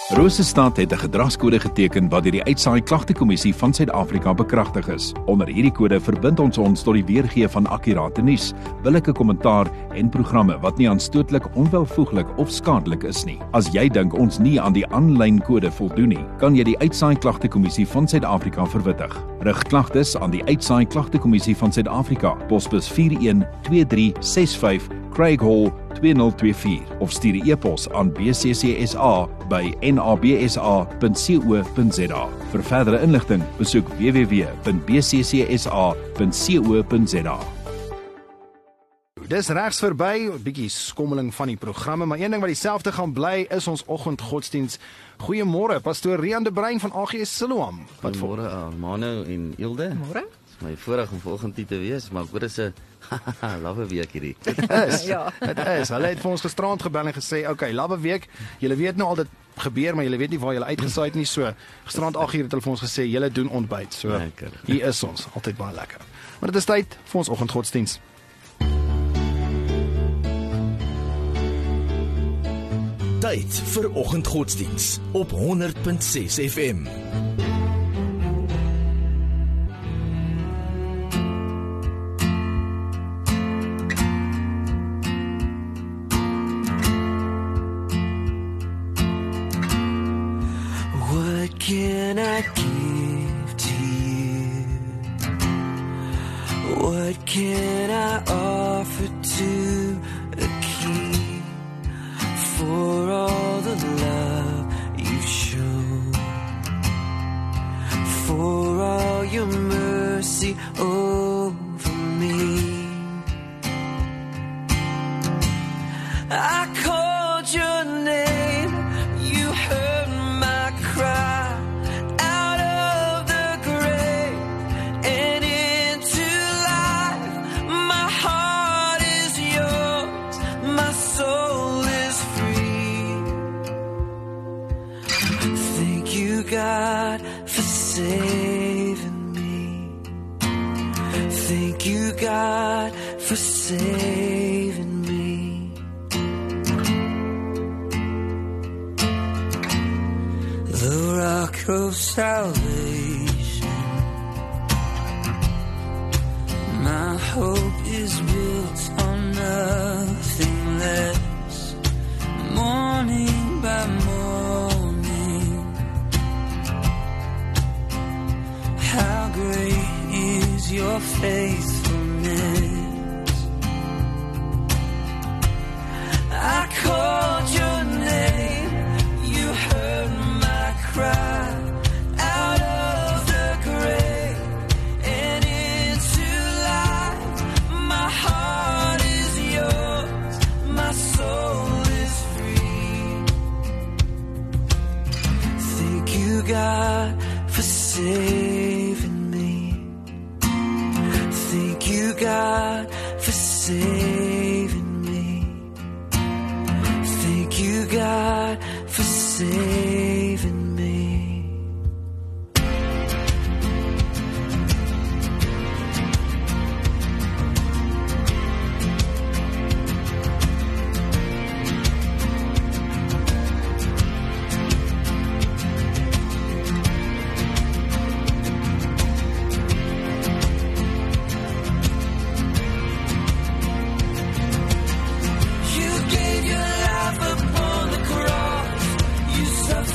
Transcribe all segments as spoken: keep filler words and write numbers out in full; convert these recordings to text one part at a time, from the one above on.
Rosestad het 'n gedragskode geteken wat deur die Uitsaai Klagtekommissie van Suid-Afrika bekragtig is. Onder hierdie kode verbind ons ons tot die weergee van akkurate nuus, billike kommentaar en programme wat nie aanstootlik, onwelvoeglik of skadelik is nie. As jy dink ons nie aan die aanlyn kode voldoen nie, kan jy die Uitsaai Klagtekommissie van Suid-Afrika verwittig. Rig klagtes aan die Uitsaai Klagtekommissie van Suid-Afrika, posbus vier een twee drie ses vyf, Craig Hall twee nul twee vier of stuur 'n e-pos aan b c c s a by n a b s a punt co punt z a. Vir verdere inligting, besoek w w w punt b c c s a punt co punt z a. Dis regs verby, 'n bietjie skommeling van die programme, maar een ding wat dieselfde gaan bly is ons oggendgodsdiens. Goeiemôre, pastoor Rian de Bruin van A G S Siloam. Wat môre aan Manu en Ilde? Môre. My voorreg om vanoggend hier te wees, maar ek hoor dis 'n lawwe week hierdie. Dit is. Ja. Dit is. Hulle het vir ons gisterand gebel en gesê, "Oké, okay, lawwe week. Julle weet nou al dit gebeur, maar julle weet nie waar julle uitgesaai het nie." So, gisterand agt uur het hulle vir ons gesê, "Julle doen ontbyt." So, lekker. Hier is ons, altyd baie lekker. Maar dit is tyd vir ons oggendgodsdiens. Tyd vir oggendgodsdiens op honderd punt ses F M. Can I give to you? What can I offer to a king for all the love you've shown, for all your mercy over me? I called your name, you heard my cry. God, for saving me. Thank you, God, for saving me. The rock of salvation, my hope is built on nothing less. Morning by morning, how great is your faithfulness? I called your name, you heard my cry. Out of the grave and into life, my heart is yours, my soul is free. Thank you, God, for saving me. Thank you, God, for saving me. Thank you, God, for saving me. You gave your life upon the cross. You suffered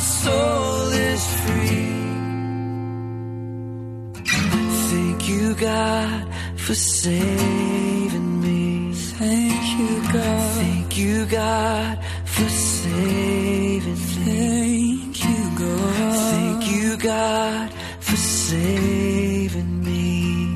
soul is free. Thank you, God, for saving me. Thank you, God. Thank you, God, for saving me. Thank you, God. Thank you, God, for saving me.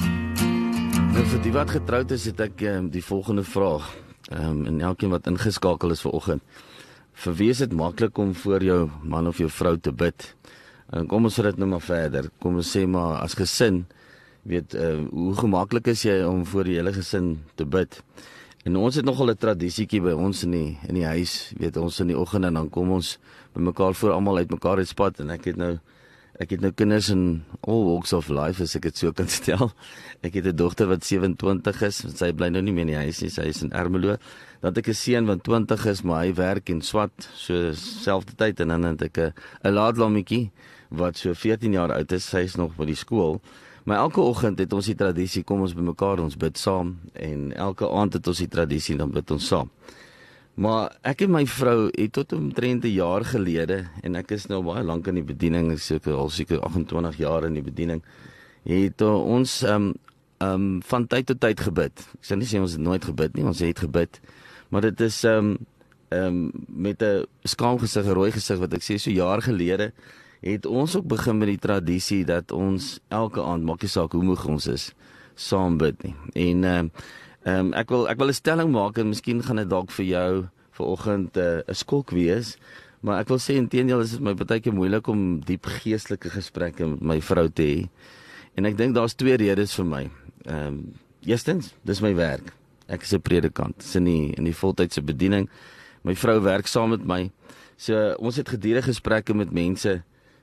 Nou vir die wat getroud is, het ek um, die volgende vraag. Um, en elkeen wat ingeskakel is vanoggend. Vir wie is dit maklik om voor jou man of jou vrou te bid? En kom ons vat dit nou maar verder. Kom ons sê maar as gesin, weet, uh, hoe gemaklik is jy om voor die hele gesin te bid? En ons het nogal 'n tradisietjie by ons in die in die huis, weet ons in die oggend en dan kom ons by mekaar voor almal uit mekaar uit spat en ek het nou ek het nou kinders in all walks of life as ek dit so kan stel. Ek het 'n dogter wat sewe-en-twintig is, sy bly nou nie meer in die huis nie, sy is in Ermelo. Dan het ek 'n seun wat twintig is, maar hy werk en swat so selfde tyd en dan het ek 'n 'n laatlammetjie wat so veertien jaar oud is, sy is nog by die skool. Maar elke oggend het ons die tradisie, kom ons bymekaar, ons bid saam en elke aand het ons die tradisie, dan bid ons saam. Maar ek en my vrou het tot omtrent 'n jaar gelede, en ek is nou baie lank in die bediening, ek seker al seker agt-en-twintig jaar in die bediening, het uh, ons um, um, van tyd tot tyd gebid. Ek sal nie sê ons het nooit gebid nie, ons het gebid, maar dit is um, um, met 'n skaamgesig, 'n rooi gesig wat ek sê, so jaar gelede, het ons ook begin met die tradisie dat ons elke aand, maak nie saak hoe moeg ons is, saam bid nie. En um, um, ek wil ek wil 'n stelling maak en miskien gaan dit dalk vir jou vanoggend 'n uh, 'n skok wees, maar ek wil sê inteendeel is dit my partykeer moeilik om diep geestelike gesprekke met my vrou te hê. En ek dink daar's twee redes vir my. Ehm um, eerstens, dis my werk. Ek is 'n predikant, dis in die in die voltydse bediening. My vrou werk saam met my. So ons het gedurende gesprekke met mense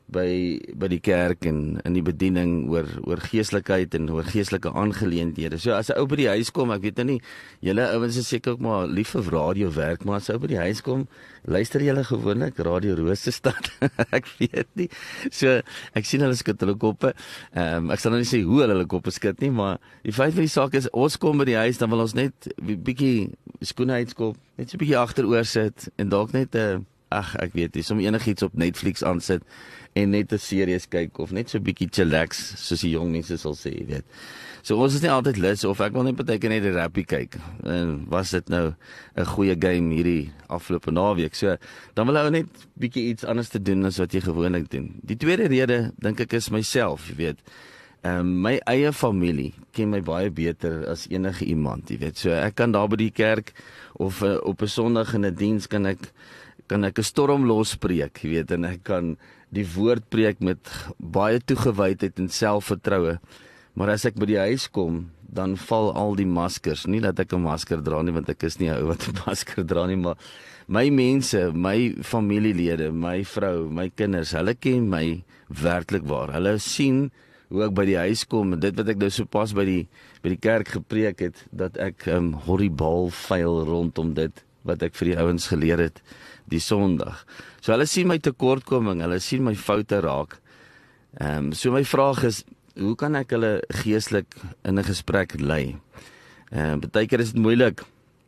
by by die kerk en in die bediening oor oor geestelikheid en oor geestelike aangeleenthede. So as 'n ou by die huis kom, ek weet nou nie, julle ouens is seker ook maar lief vir radio werk, maar as 'n ou by die huis kom, luister julle gewoonlik Radio Roosterstad. Ek weet nie. So ek sien hulle skud hulle koppe. Ehm um, ek sal nou nie sê hoe hulle hulle koppe skud nie, maar die feit van die saak is ons kom by die huis, dan wil ons net 'n bietjie skoene uitskop, net so 'n bietjie agteroor sit en dalk net 'n uh, ag ek weet nie, som enigiets op Netflix aansit en net 'n series kyk of net so 'n bietjie chillax, soos die jong mense sal sê, jy weet. So ons is nie altyd lus of ek wil net partykeer net 'n rappie kyk. En was dit nou 'n goeie game hierdie afgelope naweek? So dan wil ek net bietjie iets anders te doen as wat jy gewoonlik doen. Die tweede rede dink ek is myself, jy weet. Ehm um, my eie familie ken my baie beter as enige iemand, jy weet. So ek kan daar by die kerk of uh, op 'n Sondag in 'n diens kan ek kan ek 'n storm lospreek, jy weet, en ek kan die woord preek met baie toegewydheid en selfvertroue. Maar as ek by die huis kom, dan val al die maskers. Nie dat ek 'n masker dra nie, want ek is nie 'n ou wat 'n masker dra nie, maar my mense, my familielede, my vrou, my kinders, hulle ken my werklik waar. Hulle sien hoe ek by die huis kom en dit wat ek nou sopas by die by die kerk gepreek het, dat ek um, horribaal vuil rondom dit wat ek vir die ouens geleer het die Sondag. So hulle sien my tekortkoming, hulle sien my foute raak. Ehm um, so my vraag is, hoe kan ek hulle geestelik in 'n gesprek lei? Ehm um, baie keer is dit moeilik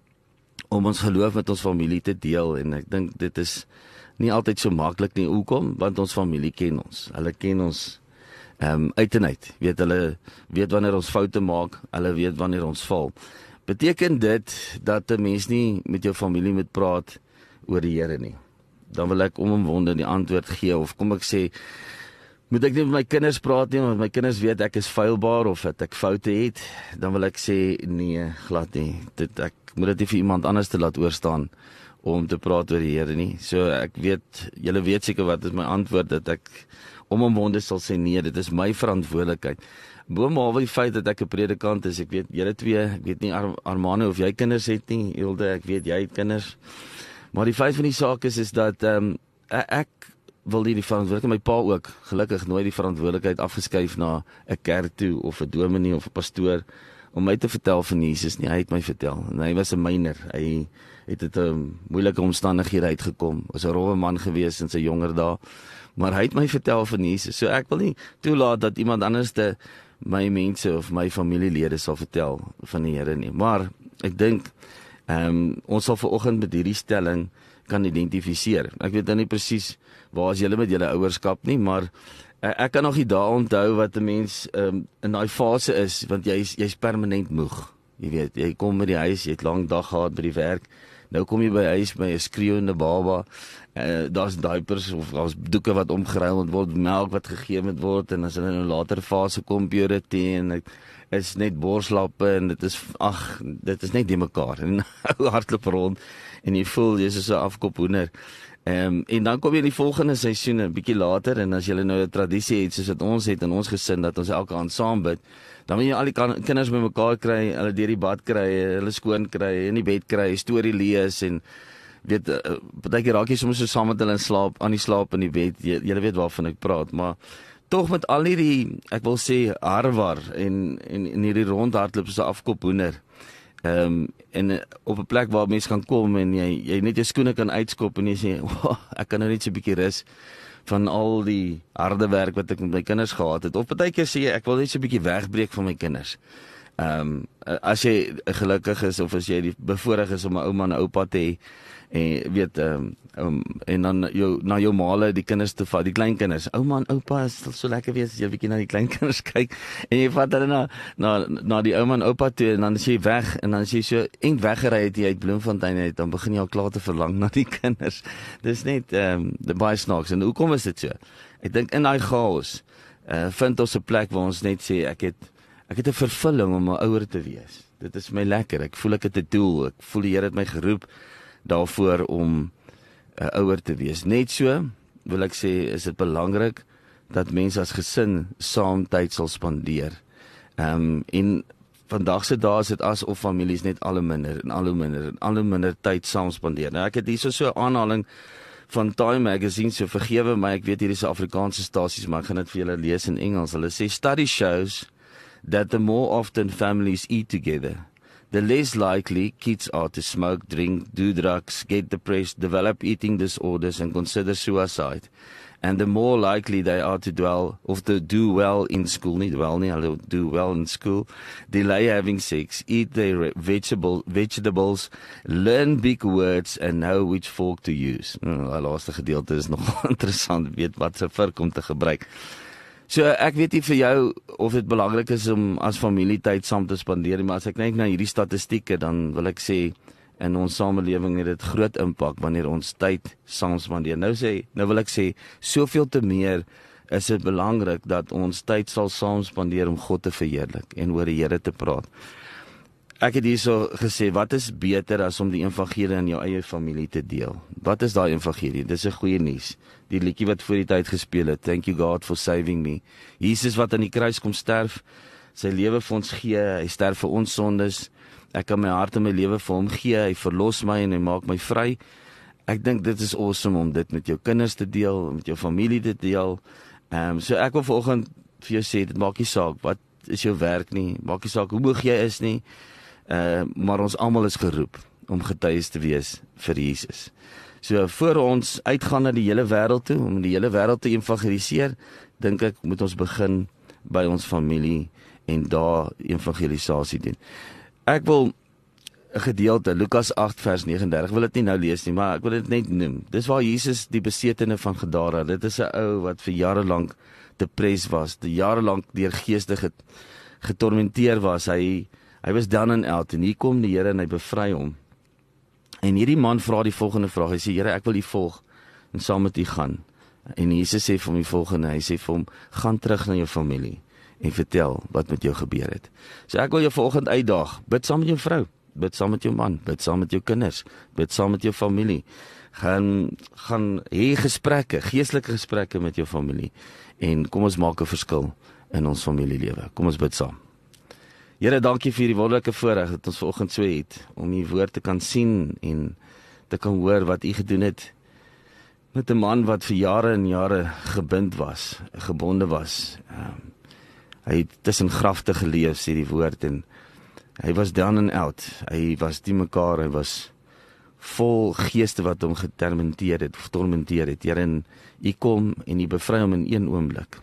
om ons geloof met ons familie te deel en ek dink dit is nie altyd so maklik nie. Hoekom? Want ons familie ken ons. Hulle ken ons ehm um, uit en uit. Weet hulle weet wanneer ons foute maak, hulle weet wanneer ons val. Beteken dit dat 'n mens nie met jou familie moet praat oor die Here nie? Dan wil ek onomwonde die antwoord gee, of kom ek sê, moet ek nie met my kinders praat nie, want my kinders weet ek is feilbaar of dat ek foute het? Dan wil ek sê, nee, glad nie. Dit, ek moet dit nie vir iemand anders te laat oorstaan om te praat oor die Here nie. So ek weet, julle weet seker wat is my antwoord, dat ek onomwonde sal sê, nee, dit is my verantwoordelikheid. Boonop die feit dat ek 'n predikant is, ek weet julle twee, ek weet nie Ar Armane of jy kinders het nie, Hilde, ek weet jy het kinders. Maar die feit van die saak is is dat ehm um, ek wil nie die verantwoordelikheid, my pa ook gelukkig nooit die verantwoordelikheid afgeskuif na 'n kerk toe of 'n dominee of 'n pastoor om my te vertel van Jesus nie. Hy het my vertel. En hy was 'n myner. Hy het dit 'n um, moeilike omstandighede uitgekom. Was 'n rowwe man gewees in sy jonger dae. Maar hy het my vertel van Jesus. So ek wil nie toelaat dat iemand anders te my mense of my familielede sal vertel van die Here nie. Maar ek dink Um, ons sal vanoggend met hierdie stelling kan identifiseer. Ek weet nou nie presies waar is julle met julle ouerskap nie, maar uh, ek kan nog die dae onthou wat 'n mens um, in daai fase is, want jy's jy's permanent moeg. Jy weet, jy kom by die huis, jy het lang dag gehad by die werk. Nou kom jy by huis by 'n skreeuende baba. Uh, daar's diapers of daar's doeke wat omgeruil moet word, melk wat gegee moet word, en as hulle in 'n later fase kom, puberty, en dit is net borslappe en dit is ag, dit is net die mekaar. En nou hardloop rond en jy voel jy's so 'n afkop hoender. Um, en dan kom jy in die volgende seisoen 'n bietjie later, en as jy nou 'n tradisie het soos wat ons het in ons gesin dat ons elke aand saam bid, dan moet jy al die kinders bymekaar kry, hulle deur die bad kry, hulle skoon kry, in die bed kry, storie lees, en weet, uh, partykeer raak jy soms so saam met hulle in slaap, aan die slaap in die bed, jy, jy weet waarvan ek praat, maar tog met al hierdie, ek wil sê, harwar, en, en, en hierdie rondhardloop so afkop hoender, um, en op 'n plek waar mense kan kom, en jy, jy net jou skoene kan uitskop, en jy sê, oh, ek kan nou net so 'n bietjie rus, van al die harde werk wat ek met my kinders gehad het, of partykeer sê jy, ek wil net so 'n bietjie wegbreek van my kinders. Um, as jy gelukkig is, of as jy die bevoorreg is om 'n ouma en 'n oupa te hê, en weet, um, um, en dan jou, na jou male die kinders te vat, die kleinkinders, ouma en oupa, is so lekker wees, as jy 'n bietjie na die kleinkinders kyk, en jy vat hulle na, na, na die ouma en oupa toe, en dan is jy weg, en dan is jy so eng weggery het jy uit Bloemfontein uit, dan begin jy al klaar te verlang na die kinders. Dis net, um, baie snaaks, en hoekom is dit so? Ek dink in daai chaos, uh, vind ons 'n plek waar ons net sê, ek het, ek het 'n vervulling om 'n ouer te wees. Dit is my lekker, ek voel ek het 'n doel, ek voel die Here het my geroep daarvoor om 'n uh, ouer te wees. Net so, wil ek sê, is dit belangrik dat mense as gesin saam tyd sal spandeer. Um, en vandag se dae is dit asof families net al hoe minder en al hoe minder en al hoe minder tyd saam spandeer. Nou ek het hierso so 'n aanhaling van Time Magazine, so vergewe my, ek weet hier is Afrikaanse stasies, maar ek gaan dit vir julle lees in Engels. Hulle sê, study shows that the more often families eat together, the less likely kids are to smoke, drink, do drugs, get depressed, develop eating disorders, and consider suicide. And the more likely they are to dwell, of to do well in school, nie dwell nie, hulle do well in school, delay having sex, eat their vegetable, vegetables, learn big words, and know which fork to use. Nou, die laaste gedeelte is nog interessant, weet wat se vork om te gebruik. So ek weet nie vir jou of dit belangrik is om as familie tyd saam te spandeer, maar as ek kyk na hierdie statistieke, dan wil ek sê, in ons samelewing het dit groot impak wanneer ons tyd saam spandeer. Nou sê, nou wil ek sê, soveel te meer is dit belangrik dat ons tyd sal saam spandeer om God te verheerlik en oor die Here te praat. Ek het hierso gesê, wat is beter as om die evangelie in jou eie familie te deel? Wat is daai evangelie? Dis 'n goeie nuus. Die liedjie wat voor die tyd gespeel het, Thank you God for saving me. Jesus wat aan die kruis kom sterf, sy lewe vir ons gee, hy sterf vir ons sondes. Ek kan my hart en my lewe vir hom gee, hy verlos my en hy maak my vry. Ek dink dit is awesome om dit met jou kinders te deel, met jou familie te deel. Um, so ek wil vanoggend vir jou sê, dit maak nie saak, wat is jou werk nie, maak nie saak hoe hoog jy is nie, uh, maar ons almal is geroep om getuies te wees vir Jesus. So voor ons uitgaan na die hele wêreld toe, om die hele wêreld te evangeliseer, dink ek moet ons begin by ons familie en daar evangelisasie doen. Ek wil 'n gedeelte, Lukas agt vers nege en dertig, wil dit nie nou lees nie, maar ek wil dit net noem. Dis waar Jesus die besetene van Gadara, dit is 'n ou wat vir jare lank depressed was, die jare lank deur geeste getormenteer was, hy, hy was down and out, en hier kom die Here en hy bevry hom. En hierdie man vra die volgende vraag, hy sê, Here, ek wil U volg, en saam met U gaan. En Jesus sê vir hom die volgende, hy sê vir hom, gaan terug na jou familie, en vertel wat met jou gebeur het. So ek wil jou vanoggend uitdaag, bid saam met jou vrou, bid saam met jou man, bid saam met jou kinders, bid saam met jou familie, gaan, gaan hê gesprekke, geestelike gesprekke met jou familie, en kom ons maak 'n verskil in ons familielewe. Kom ons bid saam. Here, dankie vir die wonderlike voorreg dat ons vanoggend so het, om U woord te kan sien, en te kan hoor wat U gedoen het, met 'n man wat vir jare en jare gebind was, gebonde was, um, hy het tussen grafte geleef, sê die woord, en hy was down and out, hy was die mekaar, hy was vol geeste wat hom getermenteer het, of tormenteer het. Here, en U kom en U bevry hom in een oomblik.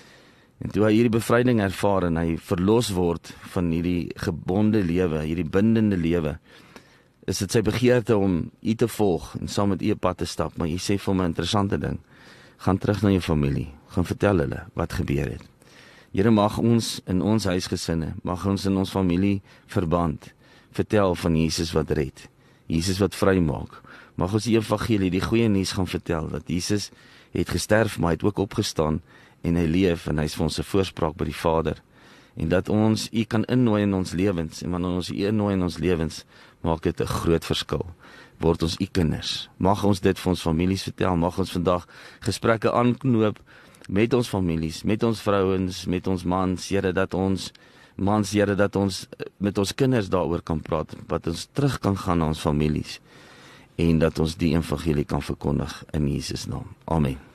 En toe hy hierdie bevryding ervaar en hy verlos word van hierdie gebonde lewe, hierdie bindende lewe, is dit sy begeerte om u te volg en saam met u 'n pad te stap, maar jy sê vir my 'n interessante ding. Gaan terug na jou familie, gaan vertel hulle wat gebeur het. Here, mag ons in ons huisgesinne, mag ons in ons familie verband vertel van Jesus wat red, Jesus wat vrymaak. Mag ons die evangelie, die goeie nuus gaan vertel, dat Jesus het gesterf, maar hy het ook opgestaan, en hy leef, en hy is vir ons 'n voorspraak by die Vader, en dat ons u kan innooi in ons lewens, en wanneer ons u innooi in ons lewens, maak dit 'n groot verskil, word ons u kinders. Mag ons dit vir ons families vertel, mag ons vandag gesprekke aanknoop met ons families, met ons vrouens, met ons mans, Here, dat ons mans, Here, dat ons met ons kinders daaroor kan praat, dat ons terug kan gaan na ons families, en dat ons die evangelie kan verkondig in Jesus naam. Amen.